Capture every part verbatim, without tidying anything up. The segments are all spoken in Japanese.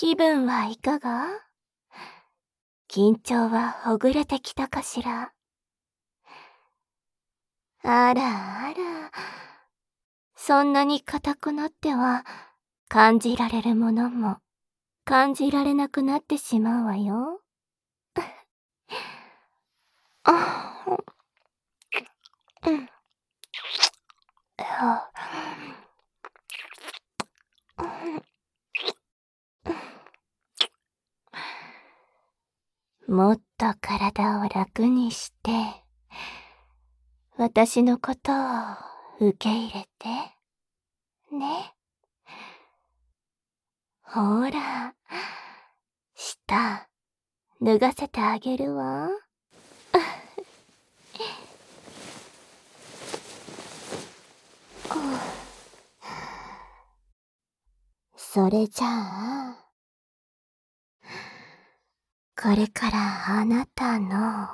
気分はいかが？緊張はほぐれてきたかしら？あらあら、そんなに硬くなっては感じられるものも感じられなくなってしまうわよ。あ、うん。あ、もっと体を楽にして、私のことを受け入れて、ね。ほら、舌、脱がせてあげるわ。それじゃあ、これからあなたの、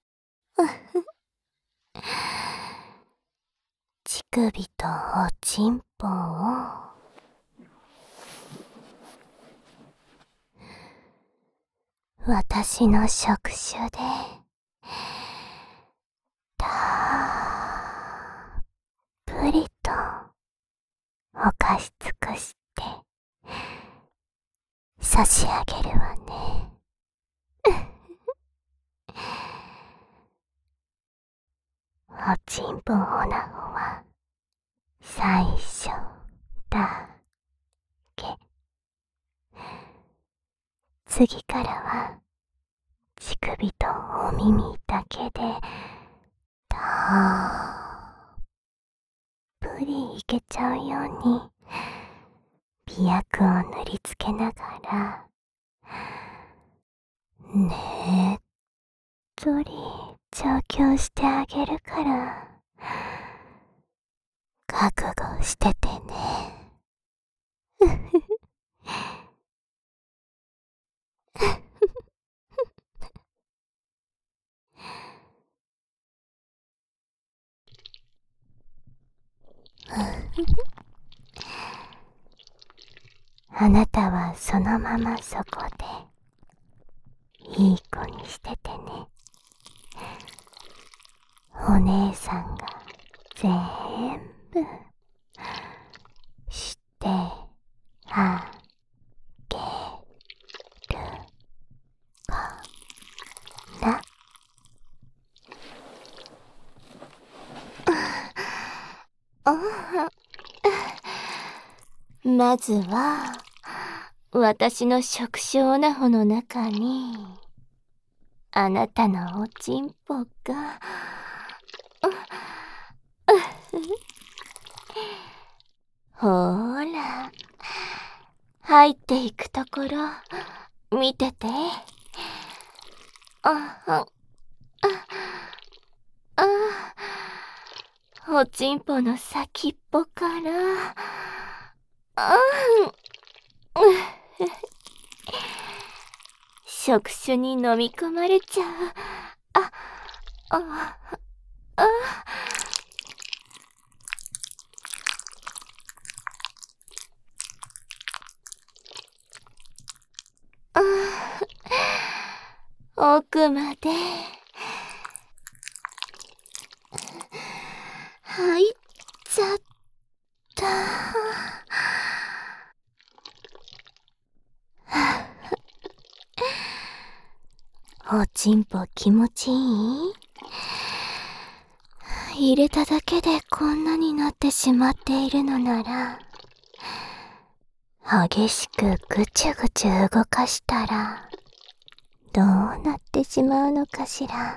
乳首とおちんぽを、私の触手で、たっぷりと、おかし尽くして、差し上げるわね。おちんぽおなほは、最初だけ。次からは、乳首とお耳だけで、たっぷりいけちゃうように、美薬を塗りつけながら、ねっとり調教してあげるから、覚悟しててね。あなたはそのままそこで、いい子にしててね。お姉さんがぜーんぶしてあげるから。まずは、私の触手オナホの中に、あなたのおちんぽが、ほーら、入っていくところ、見てて。あ、あ、あ、おちんぽの先っぽから、あ、触手に飲み込まれちゃう。あ、あ、あ、あ、奥まで入っちゃった。おちんぽ気持ちいい？入れただけでこんなになってしまっているのなら、激しくぐちゅぐちゅ動かしたら、どうなってしまうのかしら。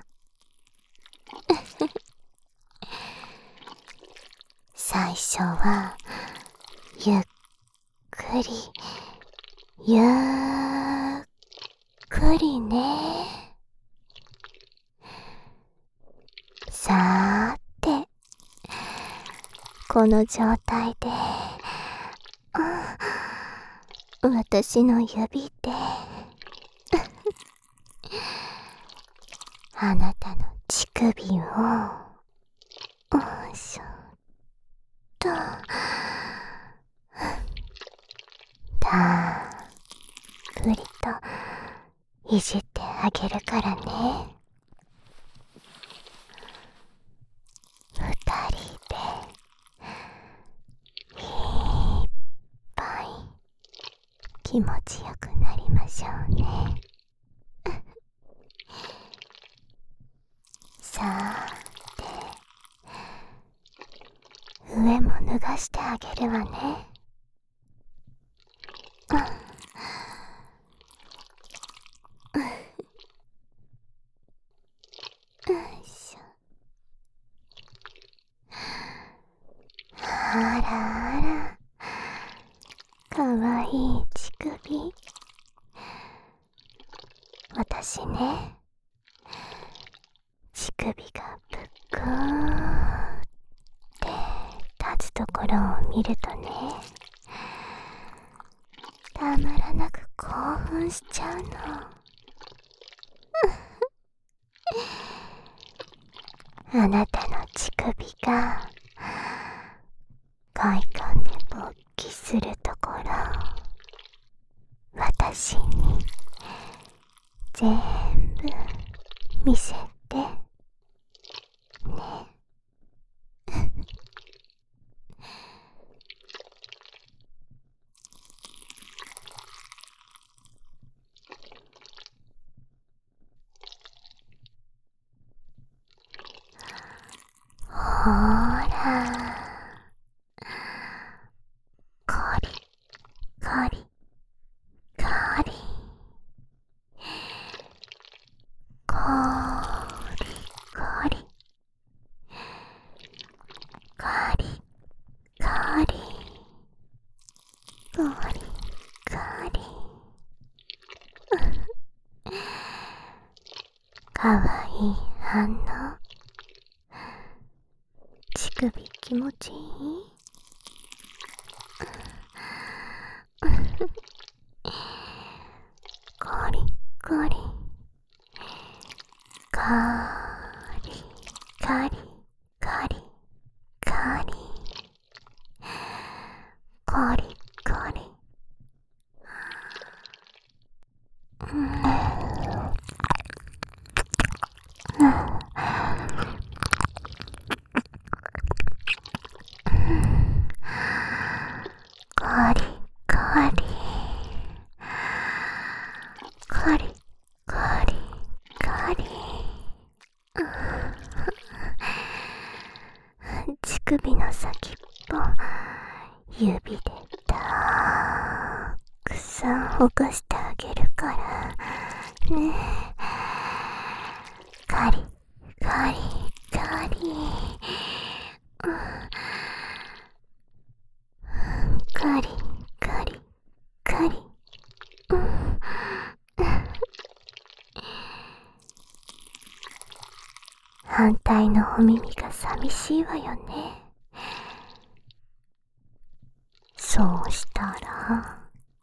最初は、ゆっくり、ゆっくりね。さーて、この状態で、うん、私の指で、あなたの乳首を、よいしょっと、たっいじってあげるからね。二人でいっぱい気持ちよくなりましょうね。さーて、上も脱がしてあげるわね。よいしょ。あらあら、かわいい乳首。私ね、乳首がぷっくーって立つところを見るとね、たまらなく興奮しちゃうの。あなたの乳首が快感で勃起するところ、私に全部見せてね。ほーら、コリコリコリ、コリコリコリコリコリコリ、かわいい反応。乳首気持ちいい？コリコリコリコリコリコリコリコリ、うん、コリコリコリコリコリ、乳首の先っぽ指でたくさんほぐしてあげるからね。カリカリカリ、カリカリカリ、うん、反対のお耳が寂しいわよね。そうしたら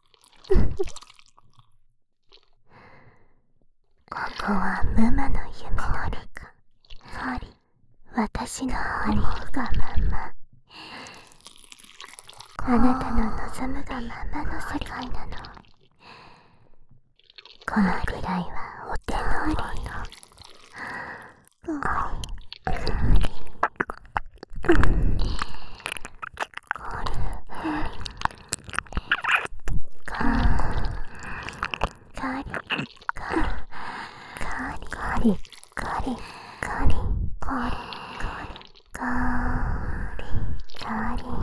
ここはムマの夢の中。コリ、私の思うがまま、あなたの望むがままの世界なの。このくらいはお手のりの。コリコリコリコリカリカリカリカリカリカリカリカリ、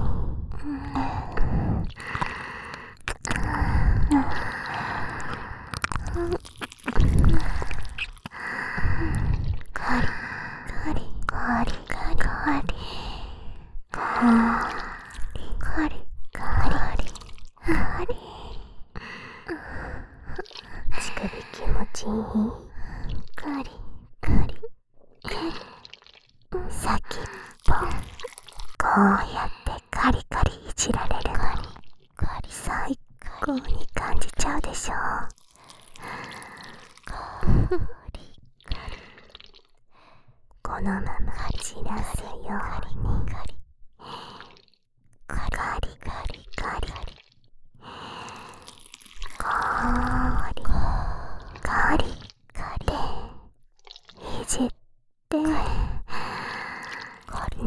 カリカリカリカリカリカリカリカリ、乳首気持ちいい？カリカリカリ、先っぽこうやってカリカリいじられるのに最高に感じちゃうでしょ。カリカリ、このままじらすようにカリカリカリカリカリカリカリ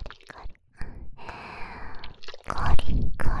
カリカリカリカリ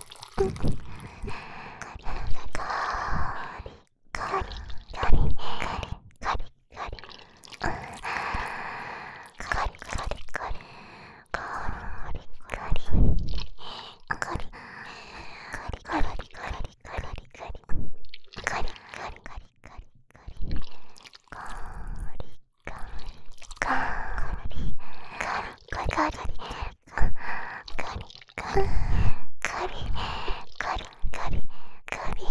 カリカリカリカリカリ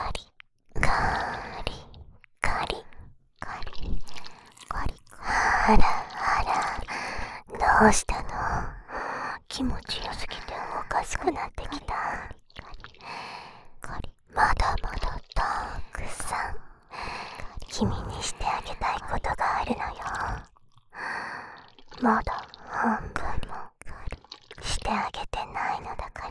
カリカリカリカリカリあらあら、どうしたの？気持ちよすぎておかしくなってきた。まだまだたくさん君にしてあげたいことがあるのよ。まだ半分もしてあげてないのだから。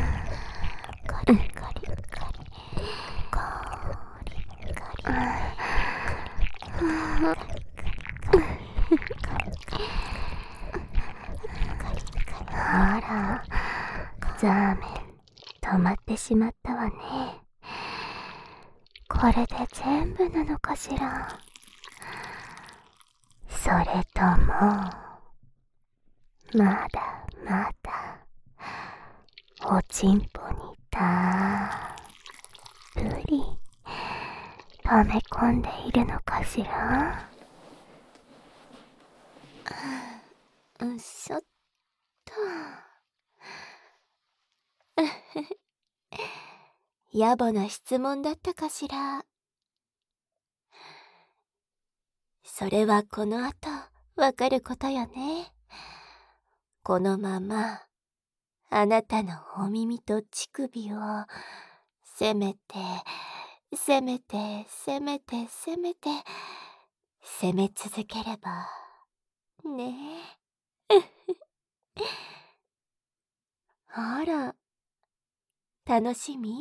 カリカリカリカリカリ。あら、ザーメン止まってしまったわね。これで全部なのかしら。それともまだまだおちんぽにたっぷり溜め込んでいるのかしら。うん、しょっと。野暮な質問だったかしら。それはこの後わかることよね。このままあなたのお耳と乳首をせめてせめてせめてせめて攻め続ければねえ。あら、楽しみ？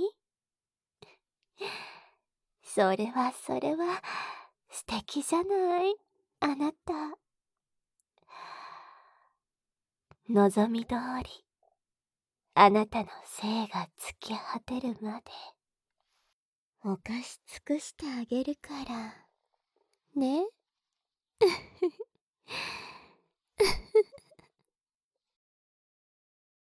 それはそれは素敵じゃない、あなた。望み通りあなたの精が尽き果てるまで犯し尽くしてあげるからね。